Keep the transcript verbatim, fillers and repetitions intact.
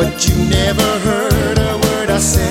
but you never heard a word I said.